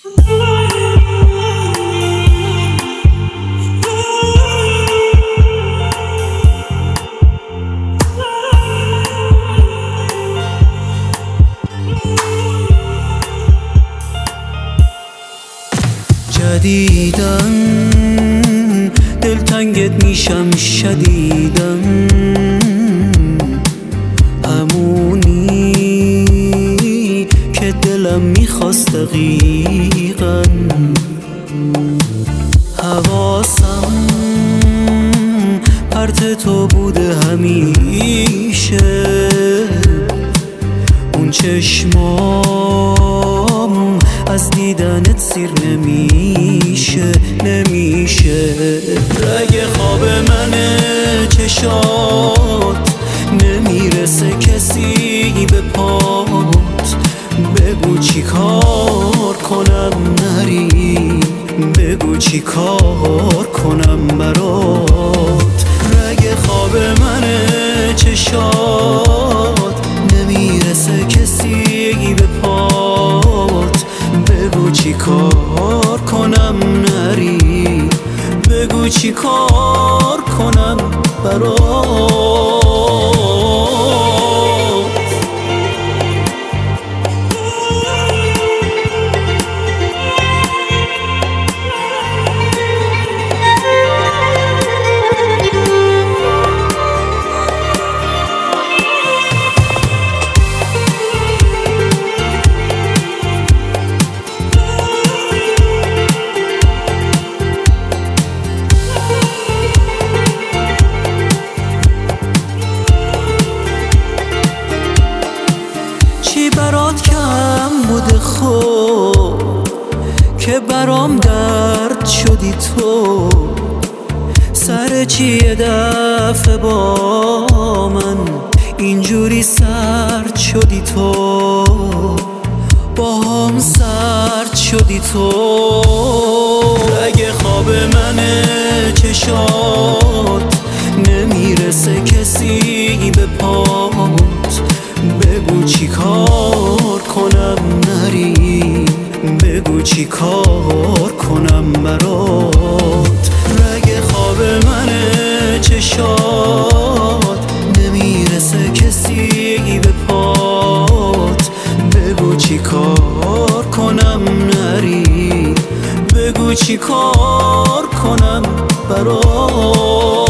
جدیدن دلتنگت میشم شدیدن، همونی که دلم میخواست دقیقا. حواسم پرت تو بوده همیشه، اون چشمام از دیدنت سیر نمیشه. رگ خواب منه چشات، نمیرسه کسی به پات. بگو چی کار کنم نری، بگو چی کار کنم برات. رگ خواب منه چشات، نمیرسه کسی به پات. بگو چی کار کنم نری، بگو چی کار کنم برات. چی برات کم بوده خب که برام درد شدی تو؟ سر چی یه دفعه با من اینجوری سرد شدی تو؟ با هم سرد شدی تو. رگ خواب منه چشات، نمیرسه کسی به پات. بگو چی کار کنم نری، بگو چی کار کنم برات. رگ خواب منه چشات، نمیرسه کسی به پات. بگو چی کار کنم نری، بگو چی کار کنم برات.